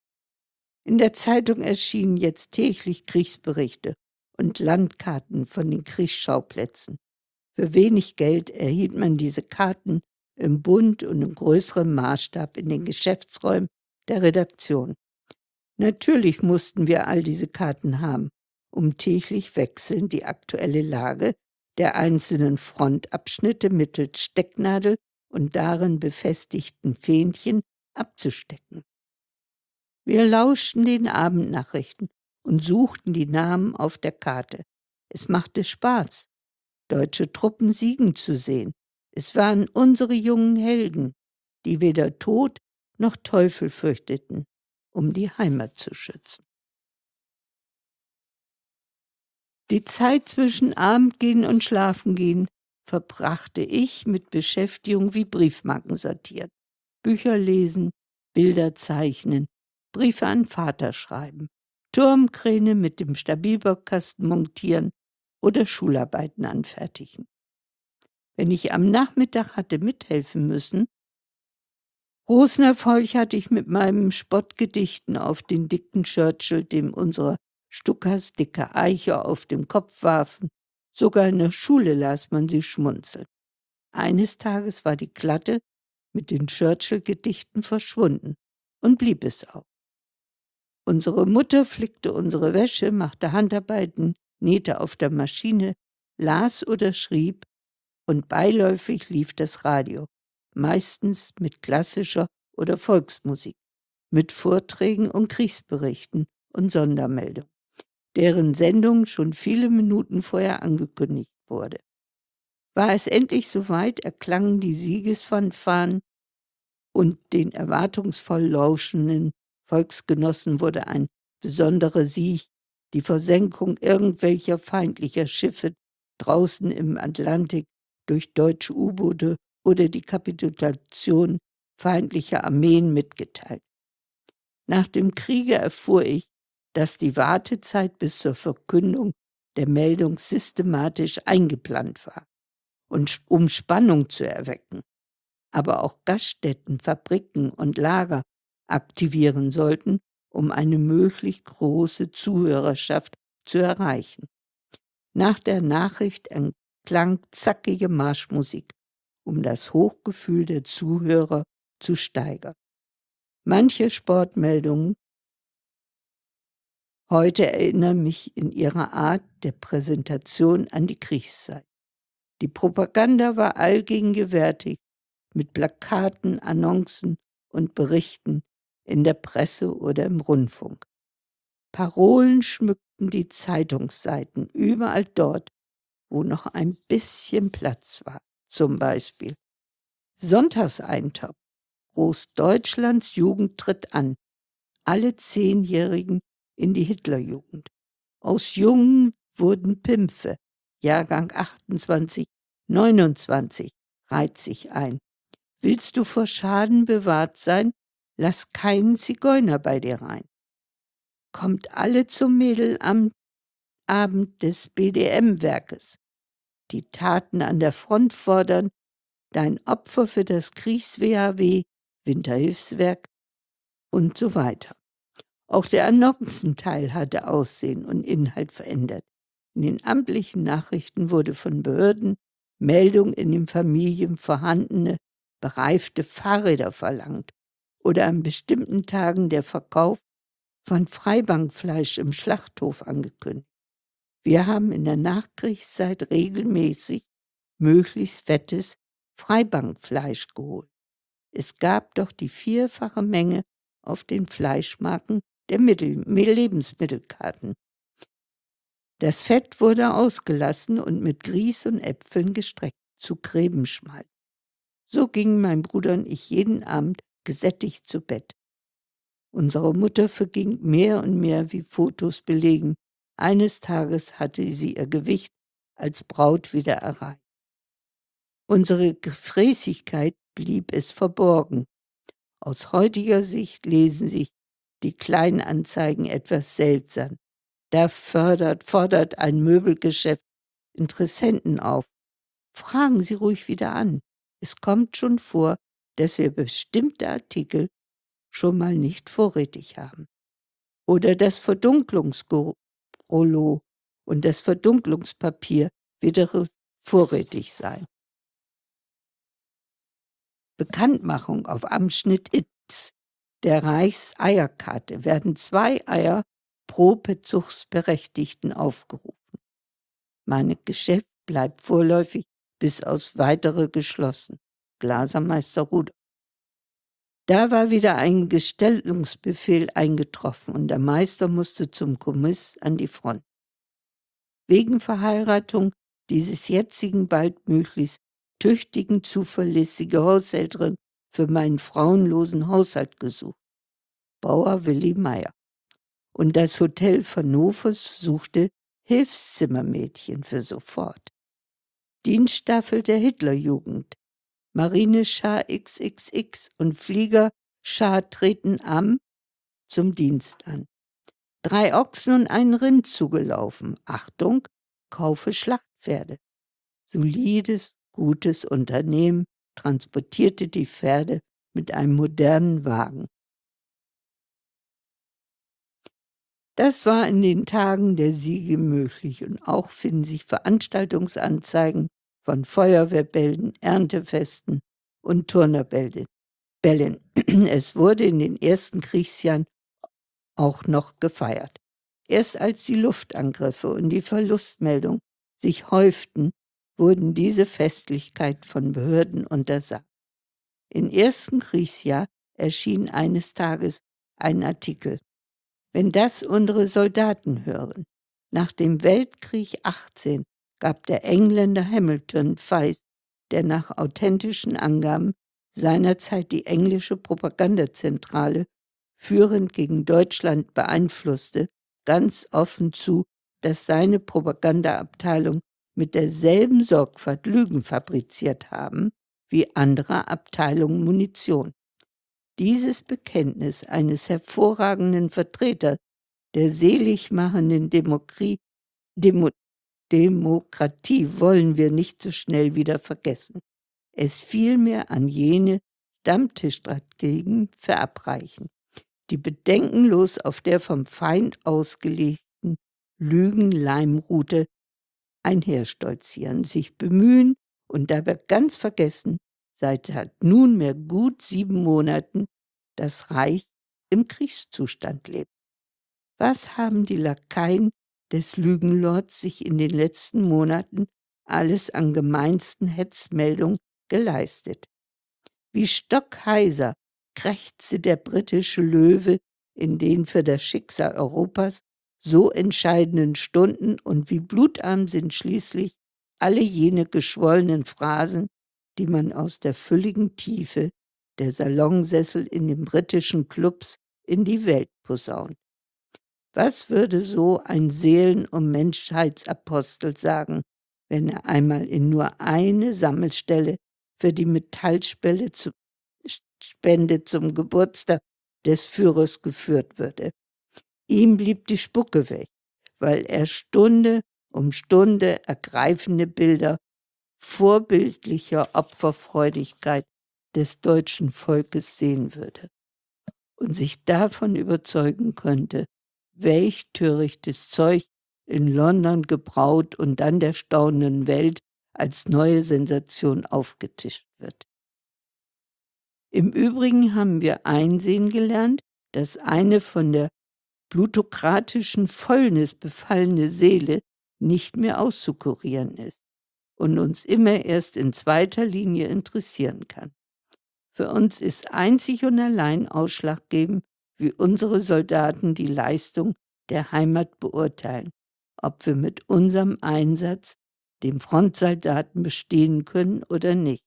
Speaker 2: In der Zeitung erschienen jetzt täglich Kriegsberichte und Landkarten von den Kriegsschauplätzen. Für wenig Geld erhielt man diese Karten im Bund und in größerem Maßstab in den Geschäftsräumen der Redaktion. Natürlich mussten wir all diese Karten haben, um täglich wechselnd die aktuelle Lage der einzelnen Frontabschnitte mittels Stecknadel und darin befestigten Fähnchen abzustecken. Wir lauschten den Abendnachrichten und suchten die Namen auf der Karte. Es machte Spaß, deutsche Truppen siegen zu sehen. Es waren unsere jungen Helden, die weder Tod noch Teufel fürchteten, um die Heimat zu schützen. Die Zeit zwischen Abendgehen und Schlafengehen verbrachte ich mit Beschäftigung wie Briefmarken sortieren, Bücher lesen, Bilder zeichnen, Briefe an Vater schreiben, Turmkräne mit dem Stabilbaukasten montieren oder Schularbeiten anfertigen. Wenn ich am Nachmittag hatte mithelfen müssen, großen Erfolg hatte ich mit meinen Spottgedichten auf den dicken Churchill, dem unsere Stuckers dicke Eiche auf dem Kopf warfen. Sogar in der Schule las man sie schmunzeln. Eines Tages war die Klatte mit den Churchill-Gedichten verschwunden und blieb es auch. Unsere Mutter flickte unsere Wäsche, machte Handarbeiten, nähte auf der Maschine, las oder schrieb und beiläufig lief das Radio, meistens mit klassischer oder Volksmusik, mit Vorträgen und Kriegsberichten und Sondermeldungen, deren Sendung schon viele Minuten vorher angekündigt wurde. War es endlich soweit, erklangen die Siegesfanfaren und den erwartungsvoll lauschenden Volksgenossen wurde ein besonderer Sieg, die Versenkung irgendwelcher feindlicher Schiffe draußen im Atlantik durch deutsche U-Boote oder die Kapitulation feindlicher Armeen mitgeteilt. Nach dem Kriege erfuhr ich, dass die Wartezeit bis zur Verkündung der Meldung systematisch eingeplant war, und um Spannung zu erwecken, aber auch Gaststätten, Fabriken und Lager aktivieren sollten, um eine möglichst große Zuhörerschaft zu erreichen. Nach der Nachricht erklang zackige Marschmusik, um das Hochgefühl der Zuhörer zu steigern. Manche Sportmeldungen heute erinnern mich in ihrer Art der Präsentation an die Kriegszeit. Die Propaganda war allgegenwärtig mit Plakaten, Annoncen und Berichten in der Presse oder im Rundfunk. Parolen schmückten die Zeitungsseiten überall dort, wo noch ein bisschen Platz war. Zum Beispiel Sonntagseintopf. Großdeutschlands Jugend tritt an. Alle Zehnjährigen in die Hitlerjugend. Aus Jungen wurden Pimpfe. Jahrgang achtundzwanzig, neunundzwanzig reiht sich ein. Willst du vor Schaden bewahrt sein? Lass keinen Zigeuner bei dir rein. Kommt alle zum Mädelabend des B D M-Werkes. Die Taten an der Front fordern, dein Opfer für das Kriegs-W H W, Winterhilfswerk und so weiter. Auch der Annoncenteil hatte Aussehen und Inhalt verändert. In den amtlichen Nachrichten wurde von Behörden Meldung in den Familien vorhandene, bereifte Fahrräder verlangt oder an bestimmten Tagen der Verkauf von Freibankfleisch im Schlachthof angekündigt. Wir haben in der Nachkriegszeit regelmäßig möglichst fettes Freibankfleisch geholt. Es gab doch die vierfache Menge auf den Fleischmarken der Mittel- Lebensmittelkarten. Das Fett wurde ausgelassen und mit Grieß und Äpfeln gestreckt zu Krebenschmalz. So gingen mein Bruder und ich jeden Abend gesättigt zu Bett. Unsere Mutter verging mehr und mehr, wie Fotos belegen. Eines Tages hatte sie ihr Gewicht als Braut wieder erreicht. Unsere Gefräßigkeit blieb es verborgen. Aus heutiger Sicht lesen sich die Kleinanzeigen etwas seltsam. Da fördert, fordert ein Möbelgeschäft Interessenten auf. Fragen Sie ruhig wieder an. Es kommt schon vor, dass wir bestimmte Artikel schon mal nicht vorrätig haben. Oder das Verdunklungsrollo und das Verdunklungspapier wieder vorrätig sein. Bekanntmachung auf Abschnitt Itz der Reichseierkarte werden zwei Eier pro Bezugsberechtigten aufgerufen. Mein Geschäft bleibt vorläufig bis aufs Weitere geschlossen. Glasermeister Rudolf. Da war wieder ein Gestellungsbefehl eingetroffen und der Meister musste zum Kommiss an die Front. Wegen Verheiratung dieses jetzigen bald möglichst tüchtigen, zuverlässige Haushälterin für meinen frauenlosen Haushalt gesucht. Bauer Willi Meier. Und das Hotel Hannovers suchte Hilfszimmermädchen für sofort. Dienststaffel der Hitlerjugend. Marineschar X X X und Fliegerschar treten am zum Dienst an. Drei Ochsen und ein Rind zugelaufen. Achtung, kaufe Schlachtpferde. Solides, gutes Unternehmen transportierte die Pferde mit einem modernen Wagen. Das war in den Tagen der Siege möglich und auch finden sich Veranstaltungsanzeigen von Feuerwehrbällen, Erntefesten und Turnerbällen. Es wurde in den ersten Kriegsjahren auch noch gefeiert. Erst als die Luftangriffe und die Verlustmeldung sich häuften, wurden diese Festlichkeiten von Behörden untersagt. Im ersten Kriegsjahr erschien eines Tages ein Artikel. Wenn das unsere Soldaten hören. Nach dem Weltkrieg achtzehn gab der Engländer Hamilton Feist, der nach authentischen Angaben seinerzeit die englische Propagandazentrale führend gegen Deutschland beeinflusste, ganz offen zu, dass seine Propagandaabteilung mit derselben Sorgfalt Lügen fabriziert haben wie andere Abteilungen Munition. Dieses Bekenntnis eines hervorragenden Vertreters der seligmachenden Demokratie, Demo, Demokratie wollen wir nicht so schnell wieder vergessen. Es vielmehr an jene Stammtischstrategen verabreichen, die bedenkenlos auf der vom Feind ausgelegten Lügenleimroute einherstolzieren, sich bemühen und dabei ganz vergessen, seit nunmehr gut sieben Monaten das Reich im Kriegszustand lebt. Was haben die Lakaien des Lügenlords sich in den letzten Monaten alles an gemeinsten Hetzmeldungen geleistet? Wie stockheiser krächzte der britische Löwe in den für das Schicksal Europas so entscheidenden Stunden, und wie blutarm sind schließlich alle jene geschwollenen Phrasen, die man aus der fülligen Tiefe der Salonsessel in den britischen Clubs in die Welt posaunt. Was würde so ein Seelen- und Menschheitsapostel sagen, wenn er einmal in nur eine Sammelstelle für die Metallspende zu, Spende zum Geburtstag des Führers geführt würde? Ihm blieb die Spucke weg, weil er Stunde um Stunde ergreifende Bilder vorbildlicher Opferfreudigkeit des deutschen Volkes sehen würde und sich davon überzeugen könnte, welch törichtes Zeug in London gebraut und dann der staunenden Welt als neue Sensation aufgetischt wird. Im Übrigen haben wir einsehen gelernt, dass eine von der plutokratischen Fäulnis befallene Seele nicht mehr auszukurieren ist und uns immer erst in zweiter Linie interessieren kann. Für uns ist einzig und allein ausschlaggebend, wie unsere Soldaten die Leistung der Heimat beurteilen, ob wir mit unserem Einsatz dem Frontsoldaten bestehen können oder nicht.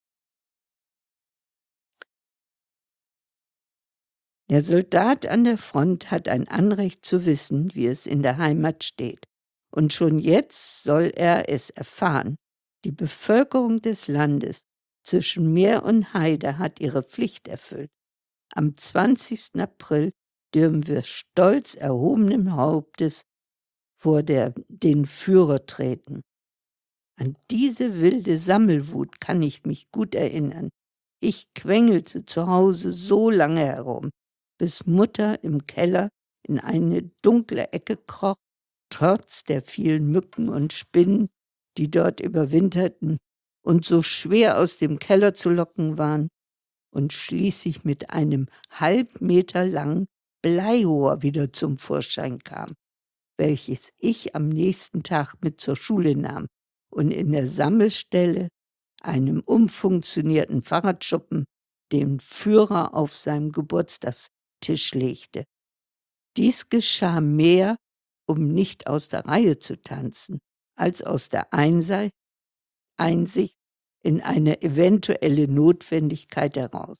Speaker 2: Der Soldat an der Front hat ein Anrecht zu wissen, wie es in der Heimat steht. Und schon jetzt soll er es erfahren. Die Bevölkerung des Landes zwischen Meer und Heide hat ihre Pflicht erfüllt. Am zwanzigsten April dürfen wir stolz erhobenen Hauptes vor der, den Führer treten. An diese wilde Sammelwut kann ich mich gut erinnern. Ich quengelte zu Hause so lange herum, bis Mutter im Keller in eine dunkle Ecke kroch, trotz der vielen Mücken und Spinnen, die dort überwinterten und so schwer aus dem Keller zu locken waren, und schließlich mit einem halb Meter langen Bleirohr wieder zum Vorschein kam, welches ich am nächsten Tag mit zur Schule nahm und in der Sammelstelle, einem umfunktionierten Fahrradschuppen, den Führer auf seinem Geburtstagstisch legte. Dies geschah mehr, um nicht aus der Reihe zu tanzen, als aus der Einsicht Einsicht in eine eventuelle Notwendigkeit heraus.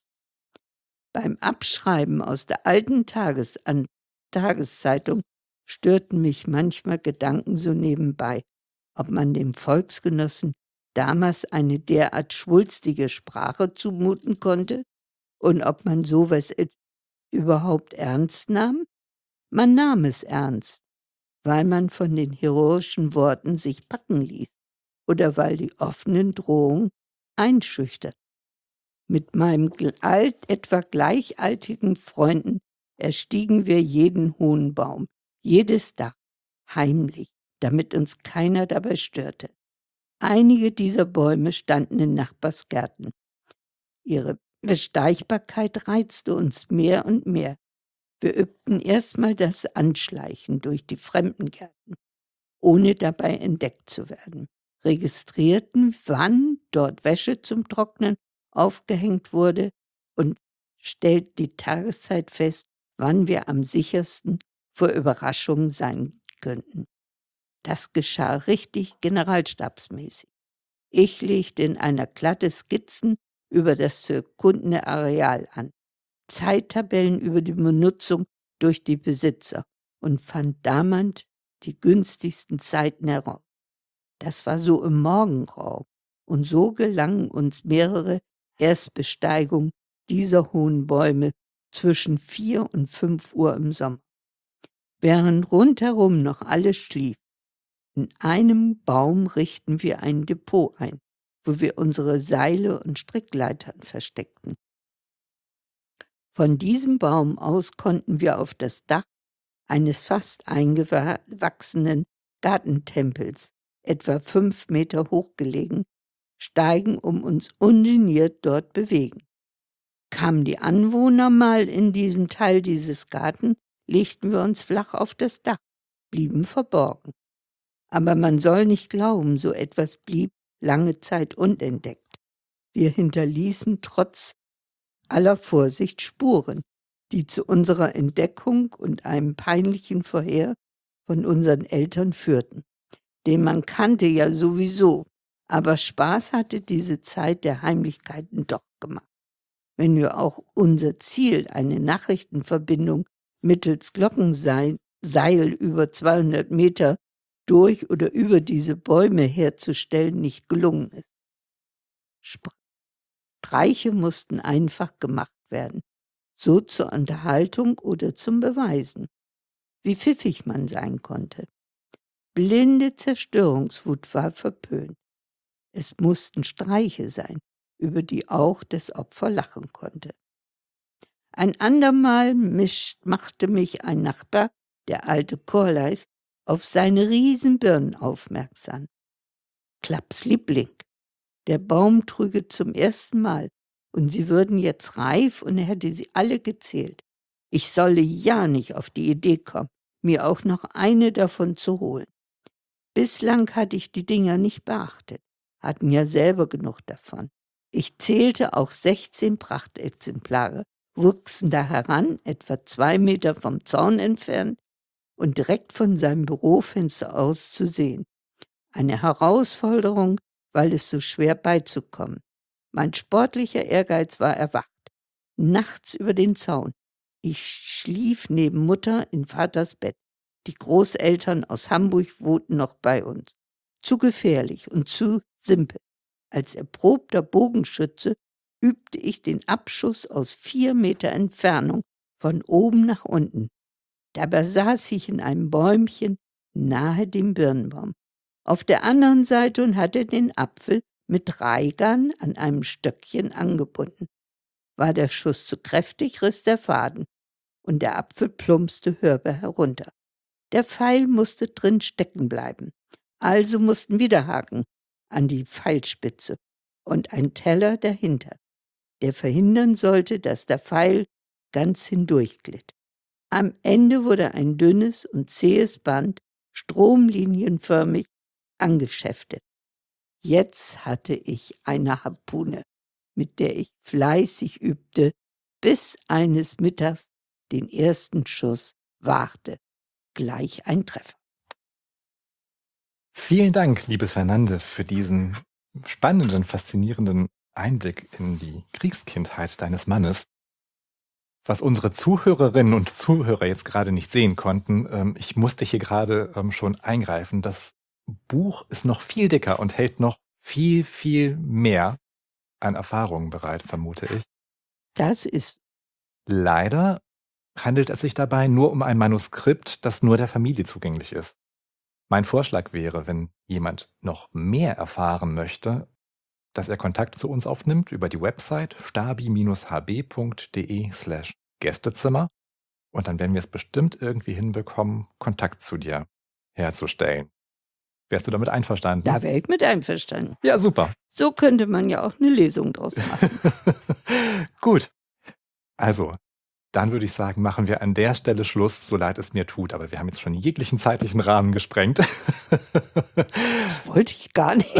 Speaker 2: Beim Abschreiben aus der alten Tages an Tageszeitung störten mich manchmal Gedanken so nebenbei, ob man dem Volksgenossen damals eine derart schwulstige Sprache zumuten konnte und ob man sowas überhaupt ernst nahm. Man nahm es ernst, weil man von den heroischen Worten sich packen ließ oder weil die offenen Drohungen einschüchterten. Mit meinem alt, etwa gleichaltigen Freunden erstiegen wir jeden hohen Baum, jedes Dach, heimlich, damit uns keiner dabei störte. Einige dieser Bäume standen in Nachbarsgärten. Ihre Besteichbarkeit reizte uns mehr und mehr. Wir übten erstmal das Anschleichen durch die fremden Gärten, ohne dabei entdeckt zu werden, registrierten, wann dort Wäsche zum Trocknen aufgehängt wurde und stellten die Tageszeit fest, wann wir am sichersten vor Überraschungen sein könnten. Das geschah richtig generalstabsmäßig. Ich legte in einer Klatte Skizzen über das zu erkundende Areal an, Zeittabellen über die Benutzung durch die Besitzer und fand damals die günstigsten Zeiten heraus. Das war so im Morgengrauen, und so gelangen uns mehrere Erstbesteigungen dieser hohen Bäume zwischen vier und fünf Uhr im Sommer. Während rundherum noch alles schlief, in einem Baum richten wir ein Depot ein, wo wir unsere Seile und Strickleitern versteckten. Von diesem Baum aus konnten wir auf das Dach eines fast eingewachsenen Gartentempels, etwa fünf Meter hoch gelegen, steigen, um uns ungeniert dort bewegen. Kamen die Anwohner mal in diesem Teil dieses Garten, legten wir uns flach auf das Dach, blieben verborgen. Aber man soll nicht glauben, so etwas blieb lange Zeit unentdeckt. Wir hinterließen trotz aller Vorsicht Spuren, die zu unserer Entdeckung und einem peinlichen Verhör von unseren Eltern führten. Den man kannte ja sowieso, aber Spaß hatte diese Zeit der Heimlichkeiten doch gemacht. Wenn wir auch unser Ziel, eine Nachrichtenverbindung mittels Glockenseil über zweihundert Meter durch oder über diese Bäume herzustellen, nicht gelungen ist. Streiche mussten einfach gemacht werden, so zur Unterhaltung oder zum Beweisen, wie pfiffig man sein konnte. Blinde Zerstörungswut war verpönt. Es mussten Streiche sein, über die auch das Opfer lachen konnte. Ein andermal mischt, machte mich ein Nachbar, der alte Korleis, auf seine Riesenbirnen aufmerksam. Klapps Liebling. Der Baum trüge zum ersten Mal und sie würden jetzt reif und er hätte sie alle gezählt. Ich solle ja nicht auf die Idee kommen, mir auch noch eine davon zu holen. Bislang hatte ich die Dinger nicht beachtet, hatten ja selber genug davon. Ich zählte auch sechzehn Prachtexemplare, wuchsen da heran, etwa zwei Meter vom Zaun entfernt und direkt von seinem Bürofenster aus zu sehen. Eine Herausforderung, weil es so schwer beizukommen. Mein sportlicher Ehrgeiz war erwacht. Nachts über den Zaun. Ich schlief neben Mutter in Vaters Bett. Die Großeltern aus Hamburg wohnten noch bei uns. Zu gefährlich und zu simpel. Als erprobter Bogenschütze übte ich den Abschuss aus vier Meter Entfernung von oben nach unten. Dabei saß ich in einem Bäumchen nahe dem Birnbaum. Auf der anderen Seite und hatte den Apfel mit Reigern an einem Stöckchen angebunden. War der Schuss zu kräftig, riss der Faden und der Apfel plumpste hörbar herunter. Der Pfeil musste drin stecken bleiben, also mussten Widerhaken an die Pfeilspitze und ein Teller dahinter, der verhindern sollte, dass der Pfeil ganz hindurchglitt. Am Ende wurde ein dünnes und zähes Band stromlinienförmig angeschäftet. Jetzt hatte ich eine Harpune, mit der ich fleißig übte, bis eines Mittags den ersten Schuss wagte. Gleich ein Treffer.
Speaker 1: Vielen Dank, liebe Fernande, für diesen spannenden, faszinierenden Einblick in die Kriegskindheit deines Mannes. Was unsere Zuhörerinnen und Zuhörer jetzt gerade nicht sehen konnten, ähm, ich musste hier gerade ähm, schon eingreifen. Das Buch ist noch viel dicker und hält noch viel, viel mehr an Erfahrungen bereit, vermute ich.
Speaker 2: Das ist
Speaker 1: Leider handelt es sich dabei nur um ein Manuskript, das nur der Familie zugänglich ist. Mein Vorschlag wäre, wenn jemand noch mehr erfahren möchte, dass er Kontakt zu uns aufnimmt über die Website stabi-hb.de slash Gästezimmer und dann werden wir es bestimmt irgendwie hinbekommen, Kontakt zu dir herzustellen. Wärst du damit einverstanden?
Speaker 2: Da wäre ich mit einverstanden.
Speaker 1: Ja, super.
Speaker 2: So könnte man ja auch eine Lesung draus machen.
Speaker 1: Gut. Also, dann würde ich sagen, machen wir an der Stelle Schluss, so leid es mir tut. Aber wir haben jetzt schon jeglichen zeitlichen Rahmen gesprengt.
Speaker 2: Das wollte ich gar nicht.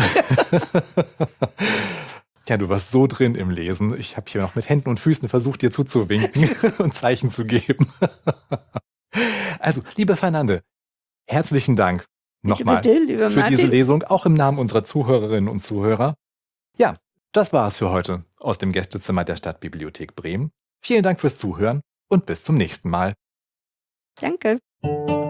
Speaker 1: Ja, du warst so drin im Lesen. Ich habe hier noch mit Händen und Füßen versucht, dir zuzuwinken und Zeichen zu geben. Also, liebe Fernande, herzlichen Dank nochmal
Speaker 2: Bitte, lieber
Speaker 1: für
Speaker 2: Martin.
Speaker 1: diese Lesung, auch im Namen unserer Zuhörerinnen und Zuhörer. Ja, das war es für heute aus dem Gästezimmer der Stadtbibliothek Bremen. Vielen Dank fürs Zuhören und bis zum nächsten Mal.
Speaker 2: Danke.